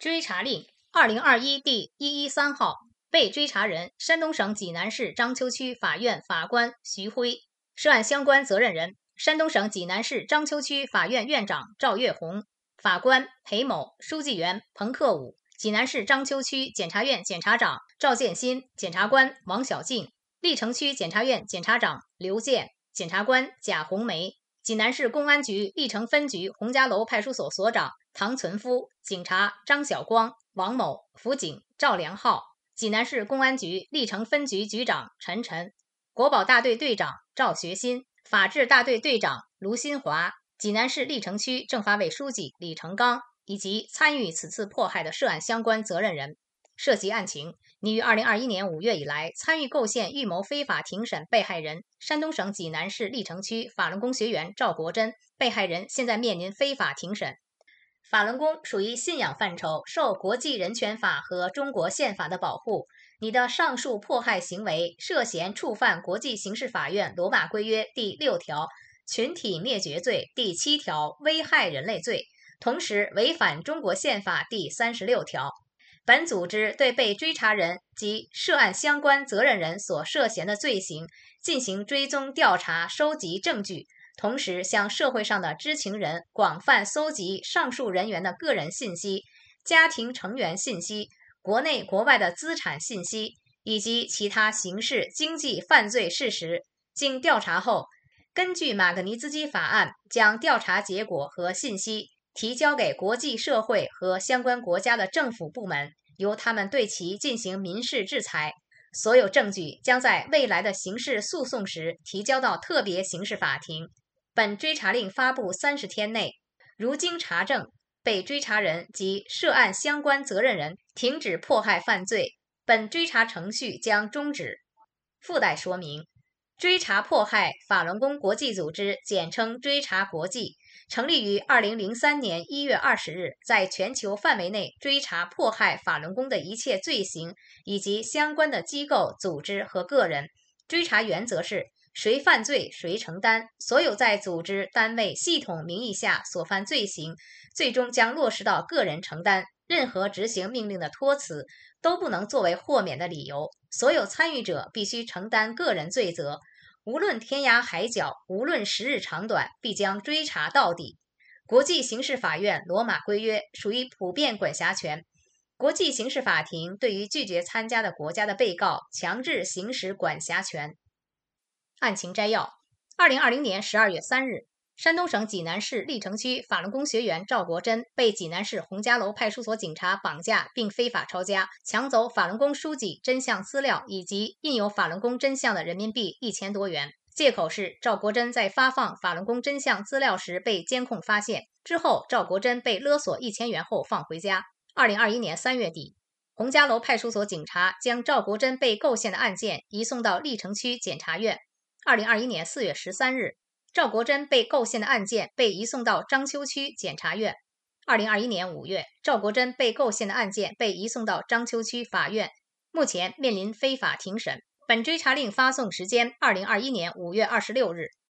追查令2021第113号，被追查人山东省济南市章丘区法院法官徐辉，涉案相关责任人山东省济南市章丘区法院院长赵月红，法官裴某，书记员彭克武，济南市章丘区检察院检察长赵建新，检察官王小静，历城区检察院检察长刘健，检察官贾红梅，济南市公安局历城分局洪家楼派出所所长唐存夫，警察张晓光、王某，辅警赵良浩，济南市公安局历城分局局长陈晨，国保大队队长赵学新，法制大队队长卢新华，济南市历城区政法委书记李成刚，以及参与此次迫害的涉案相关责任人。涉及案情，拟于2021年5月以来参与构陷预谋非法庭审被害人山东省济南市历城区法轮功学员赵国珍，被害人现在面临非法庭审。法轮功属于信仰范畴，受国际人权法和中国宪法的保护。你的上述迫害行为涉嫌触犯国际刑事法院罗马规约第6条群体灭绝罪、第7条危害人类罪，同时违反中国宪法第36条。本组织对被追查人及涉案相关责任人所涉嫌的罪行进行追踪调查，收集证据，同时向社会上的知情人广泛搜集上述人员的个人信息、家庭成员信息、国内国外的资产信息以及其他刑事经济犯罪事实。经调查后，根据马格尼兹基法案，将调查结果和信息提交给国际社会和相关国家的政府部门，由他们对其进行民事制裁。所有证据将在未来的刑事诉讼时提交到特别刑事法庭。本追查令发布30天内，如经查证，被追查人及涉案相关责任人停止迫害犯罪，本追查程序将终止。附带说明：追查迫害法轮功国际组织，简称追查国际，成立于2003年1月20日，在全球范围内追查迫害法轮功的一切罪行以及相关的机构、组织和个人。追查原则是谁犯罪谁承担，所有在组织、单位、系统名义下所犯罪行，最终将落实到个人承担。任何执行命令的托辞都不能作为豁免的理由，所有参与者必须承担个人罪责，无论天涯海角，无论时日长短，必将追查到底。国际刑事法院罗马规约属于普遍管辖权，国际刑事法庭对于拒绝参加的国家的被告强制行使管辖权。案情摘要：2020年12月3日，山东省济南市历城区法轮功学员赵国珍被济南市洪家楼派出所警察绑架并非法抄家，抢走法轮功书籍真相资料以及印有法轮功真相的人民币1000多元。借口是赵国珍在发放法轮功真相资料时被监控发现，之后赵国珍被勒索1000元后放回家。2021年3月底，洪家楼派出所警察将赵国珍被构陷的案件移送到历城区检察院。2021年4月13日，赵国珍被构陷的案件被移送到章丘区检察院。2021年5月，赵国珍被构陷的案件被移送到章丘区法院，目前面临非法庭审。本追查令发送时间：2021年5月26日。